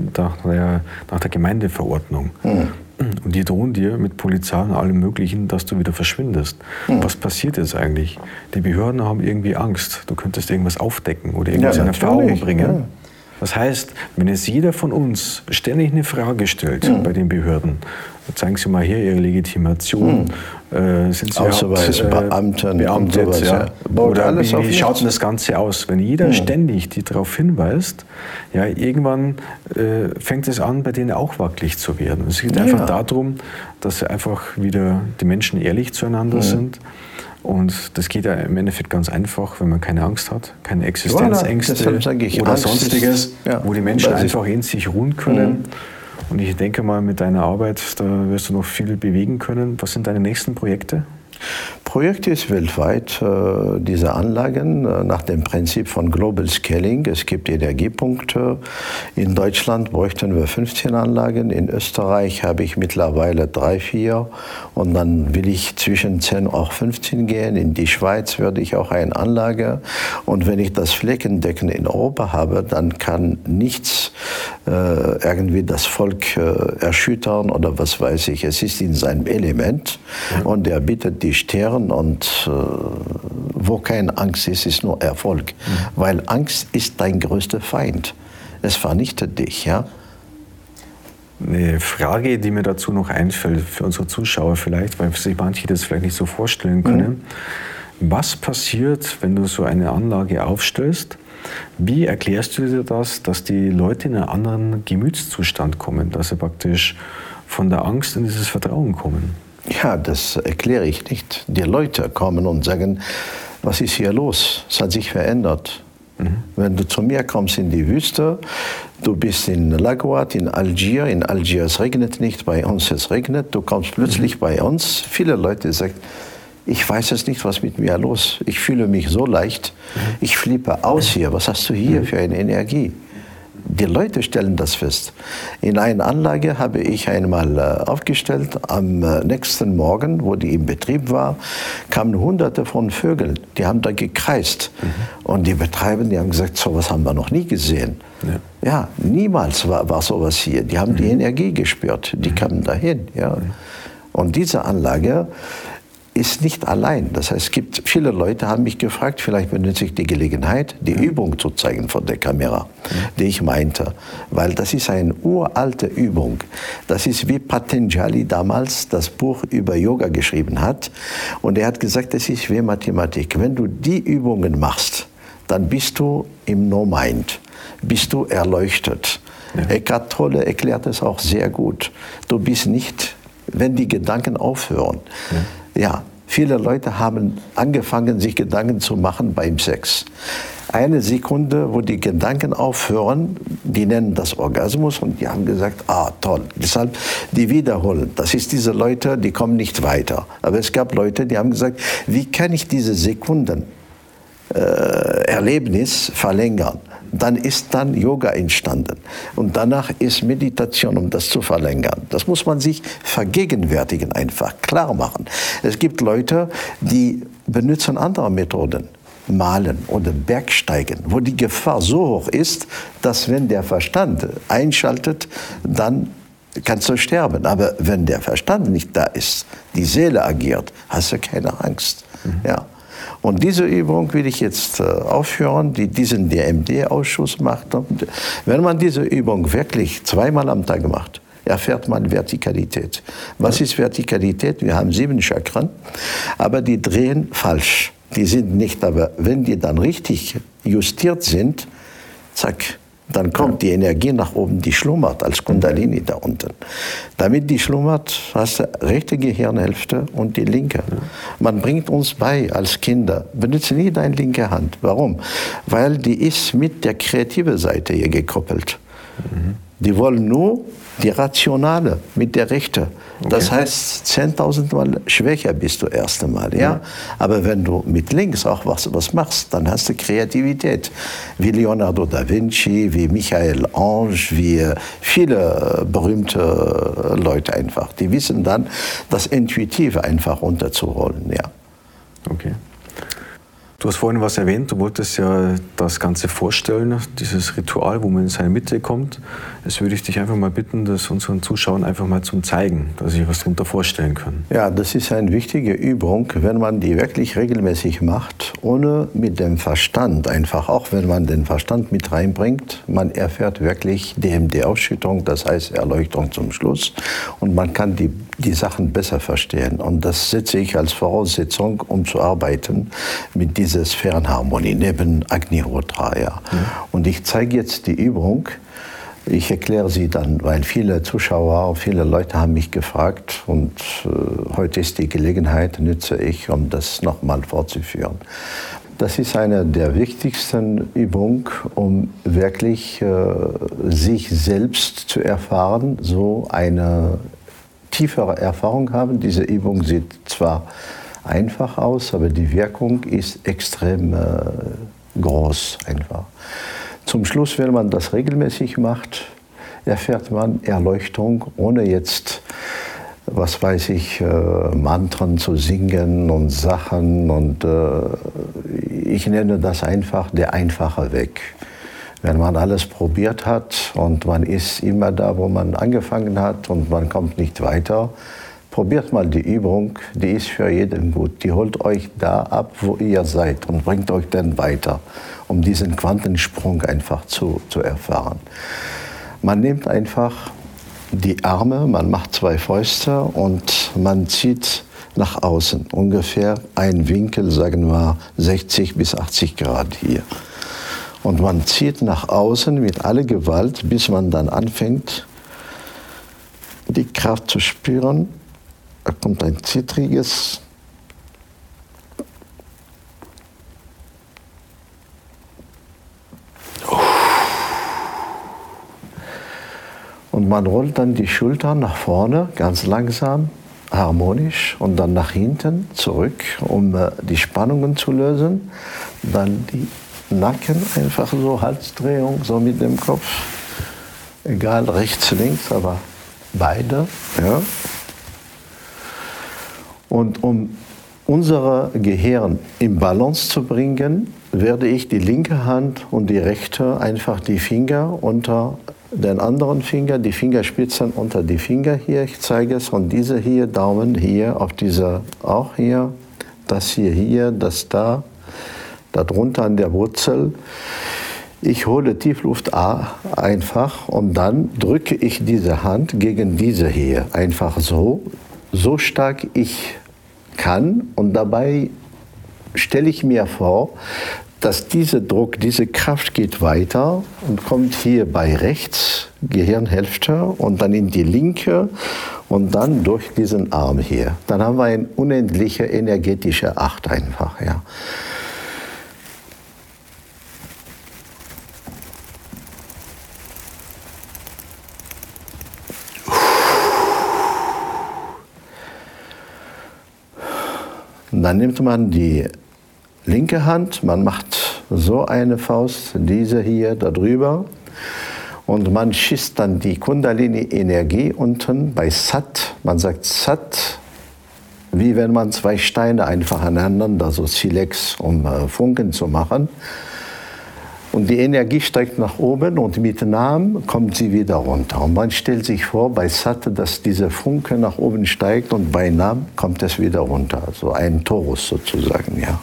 der Gemeindeverordnung. Und die drohen dir mit Polizei und allem Möglichen, dass du wieder verschwindest. Was passiert jetzt eigentlich? Die Behörden haben irgendwie Angst. Du könntest irgendwas aufdecken oder irgendwas in Erfahrung bringen. Ja. Das heißt, wenn jetzt jeder von uns ständig eine Frage stellt bei den Behörden, zeigen Sie mal hier Ihre Legitimation, sind Sie Ausweis, Beamten und sowas, ja. Oder wie schaut denn das Ganze aus? Wenn jeder ständig die darauf hinweist, ja, irgendwann fängt es an, bei denen auch wackelig zu werden. Es geht einfach darum, dass einfach wieder die Menschen ehrlich zueinander sind. Und das geht ja im Endeffekt ganz einfach, wenn man keine Angst hat, keine Existenzängste oder Sonstiges, wo die Menschen einfach in sich ruhen können. Und ich denke mal, mit deiner Arbeit, da wirst du noch viel bewegen können. Was sind deine nächsten Projekte? Projekt ist weltweit, diese Anlagen nach dem Prinzip von Global Scaling. Es gibt Energiepunkte. In Deutschland bräuchten wir 15 Anlagen. In Österreich habe ich mittlerweile 3, 4. Und dann will ich zwischen 10 auch 15 gehen. In die Schweiz werde ich auch eine Anlage. Und wenn ich das Flächendecken in Europa habe, dann kann nichts irgendwie das Volk erschüttern oder was weiß ich. Es ist in seinem Element und er bietet die Sterne und wo keine Angst ist, ist nur Erfolg. Weil Angst ist dein größter Feind. Es vernichtet dich, ja. Eine Frage, die mir dazu noch einfällt, für unsere Zuschauer vielleicht, weil sich manche das vielleicht nicht so vorstellen können. Was passiert, wenn du so eine Anlage aufstellst? Wie erklärst du dir das, dass die Leute in einen anderen Gemütszustand kommen, dass sie praktisch von der Angst in dieses Vertrauen kommen? Ja, das erkläre ich nicht. Die Leute kommen und sagen, was ist hier los? Es hat sich verändert. Wenn du zu mir kommst in die Wüste, du bist in Lagouad, in Algier es regnet nicht, bei uns es regnet, du kommst plötzlich bei uns. Viele Leute sagen, ich weiß es nicht, was mit mir los. Ich fühle mich so leicht, ich flippe aus hier. Was hast du hier für eine Energie? Die Leute stellen das fest. In einer Anlage habe ich einmal aufgestellt, am nächsten Morgen, wo die im Betrieb war, kamen Hunderte von Vögeln, die haben da gekreist. Und die Betreiber, die haben gesagt, sowas haben wir noch nie gesehen. Ja, niemals war sowas hier. Die haben die Energie gespürt, die kamen dahin. Ja. Und diese Anlage ist nicht allein. Das heißt, es gibt viele Leute, haben mich gefragt, vielleicht benutze ich die Gelegenheit, die Übung zu zeigen von der Kamera, die ich meinte. Weil das ist eine uralte Übung. Das ist wie Patanjali damals das Buch über Yoga geschrieben hat. Und er hat gesagt, das ist wie Mathematik. Wenn du die Übungen machst, dann bist du im No-Mind, bist du erleuchtet. Eckhart Tolle erklärt es auch sehr gut. Du bist nicht, wenn die Gedanken aufhören. Ja, viele Leute haben angefangen, sich Gedanken zu machen beim Sex. Eine Sekunde, wo die Gedanken aufhören, die nennen das Orgasmus und die haben gesagt, toll. Deshalb, die wiederholen. Das ist diese Leute, die kommen nicht weiter. Aber es gab Leute, die haben gesagt, wie kann ich diese Sekunden Erlebnis verlängern? Dann ist dann Yoga entstanden. Und danach ist Meditation, um das zu verlängern. Das muss man sich vergegenwärtigen, einfach klar machen. Es gibt Leute, die benutzen andere Methoden. Malen oder Bergsteigen, wo die Gefahr so hoch ist, dass wenn der Verstand einschaltet, dann kannst du sterben. Aber wenn der Verstand nicht da ist, die Seele agiert, hast du keine Angst. Ja. Und diese Übung will ich jetzt aufführen, die diesen DMD-Ausschuss macht. Und wenn man diese Übung wirklich 2-mal am Tag macht, erfährt man Vertikalität. Was ist Vertikalität? Wir haben 7 Chakren, aber die drehen falsch. Die sind nicht, aber wenn die dann richtig justiert sind, zack, dann kommt die Energie nach oben, die schlummert als Kundalini da unten. Damit die schlummert, hast du rechte Gehirnhälfte und die linke. Man bringt uns bei als Kinder, benutze nie deine linke Hand. Warum? Weil die ist mit der kreativen Seite hier gekoppelt. Die wollen nur die rationale mit der rechten. Das heißt, 10.000 Mal schwächer bist du erst einmal. Ja? Aber wenn du mit links auch was machst, dann hast du Kreativität. Wie Leonardo da Vinci, wie Michael Ange, wie viele berühmte Leute einfach. Die wissen dann, das Intuitive einfach runterzuholen. Ja. Okay. Du hast vorhin was erwähnt, du wolltest ja das Ganze vorstellen, dieses Ritual, wo man in seine Mitte kommt. Jetzt würde ich dich einfach mal bitten, das unseren Zuschauern einfach mal zum Zeigen, dass sie sich was darunter vorstellen können. Ja, das ist eine wichtige Übung, wenn man die wirklich regelmäßig macht, ohne mit dem Verstand einfach, auch wenn man den Verstand mit reinbringt, man erfährt wirklich DMD-Ausschüttung, das heißt Erleuchtung zum Schluss, und man kann die Sachen besser verstehen. Und das setze ich als Voraussetzung, um zu arbeiten mit dieser Sphärenharmonie neben Agnihotra. Ja. Und ich zeige jetzt die Übung. Ich erkläre sie dann, weil viele Zuschauer, viele Leute haben mich gefragt und heute ist die Gelegenheit, nütze ich, um das nochmal fortzuführen. Das ist eine der wichtigsten Übungen, um wirklich sich selbst zu erfahren, so eine tiefere Erfahrung haben. Diese Übung sieht zwar einfach aus, aber die Wirkung ist extrem groß einfach. Zum Schluss, wenn man das regelmäßig macht, erfährt man Erleuchtung, ohne jetzt, was weiß ich, Mantren zu singen und Sachen. Und ich nenne das einfach der einfache Weg. Wenn man alles probiert hat und man ist immer da, wo man angefangen hat und man kommt nicht weiter, probiert mal die Übung, die ist für jeden gut. Die holt euch da ab, wo ihr seid und bringt euch dann weiter, um diesen Quantensprung einfach zu erfahren. Man nimmt einfach die Arme, man macht 2 Fäuste und man zieht nach außen, ungefähr einen Winkel, sagen wir 60 bis 80 Grad hier. Und man zieht nach außen mit aller Gewalt, bis man dann anfängt, die Kraft zu spüren. Da kommt ein zittriges. Und man rollt dann die Schultern nach vorne, ganz langsam, harmonisch und dann nach hinten zurück, um die Spannungen zu lösen. Dann die Nacken, einfach so Halsdrehung, so mit dem Kopf. Egal, rechts, links, aber beide. Ja. Und um unser Gehirn in Balance zu bringen, werde ich die linke Hand und die rechte einfach die Finger unter den anderen Finger, die Fingerspitzen unter die Finger hier, ich zeige es, und diese hier, Daumen hier, auf dieser auch hier, das hier, das da, darunter an der Wurzel. Ich hole Tiefluft einfach und dann drücke ich diese Hand gegen diese hier, einfach so stark ich kann, und dabei stelle ich mir vor, dass dieser Druck, diese Kraft geht weiter und kommt hier bei rechts, Gehirnhälfte, und dann in die linke und dann durch diesen Arm hier. Dann haben wir eine unendliche energetische Acht einfach. Ja. Und dann nimmt man die linke Hand, man macht so eine Faust, diese hier darüber, und man schießt dann die Kundalini-Energie unten bei Sat, man sagt Sat, wie wenn man zwei Steine einfach aneinander, so Silex, um Funken zu machen. Und die Energie steigt nach oben und mit Namen kommt sie wieder runter. Und man stellt sich vor bei Sat, dass diese Funke nach oben steigt und bei Nam kommt es wieder runter. So ein Torus sozusagen, ja.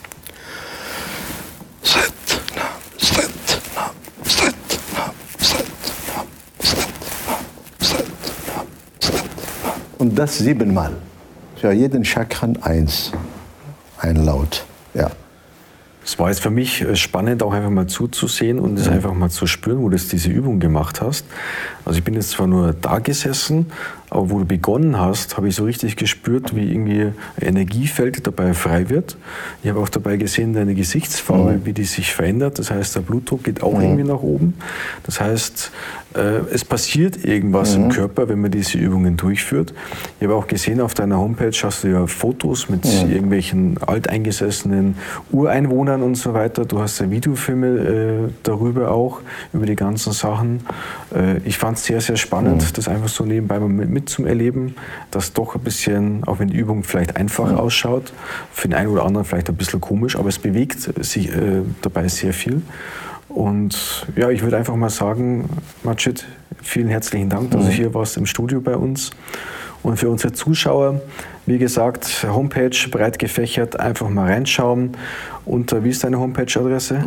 Sat, Nam, Sat, Nam, Sat, Nam, Sat, Nam, Sat, Nam, Sat, Nam, Sat, Nam. Und das 7-mal. Für jeden Chakran ein Laut, ja. Es war jetzt für mich spannend, auch einfach mal zuzusehen und es einfach mal zu spüren, wo du diese Übung gemacht hast. Also ich bin jetzt zwar nur da gesessen, aber wo du begonnen hast, habe ich so richtig gespürt, wie irgendwie ein Energiefeld dabei frei wird. Ich habe auch dabei gesehen, deine Gesichtsfarbe, wie die sich verändert. Das heißt, der Blutdruck geht auch irgendwie nach oben. Das heißt, es passiert irgendwas im Körper, wenn man diese Übungen durchführt. Ich habe auch gesehen, auf deiner Homepage hast du ja Fotos mit irgendwelchen alteingesessenen Ureinwohnern und so weiter. Du hast ja Videofilme darüber auch, über die ganzen Sachen. Ich fand es sehr, sehr spannend, das einfach so nebenbei mit zum Erleben, dass doch ein bisschen, auch wenn die Übung vielleicht einfach ausschaut, für den einen oder anderen vielleicht ein bisschen komisch, aber es bewegt sich dabei sehr viel. Und ja, ich würde einfach mal sagen, Majid, vielen herzlichen Dank, dass du hier warst im Studio bei uns. Und für unsere Zuschauer, wie gesagt, Homepage breit gefächert, einfach mal reinschauen. Und wie ist deine Homepage-Adresse?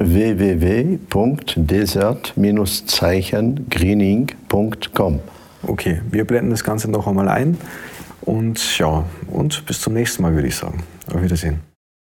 www.desert-greening.com. Okay, wir blenden das Ganze noch einmal ein. Und ja, und bis zum nächsten Mal, würde ich sagen. Auf Wiedersehen.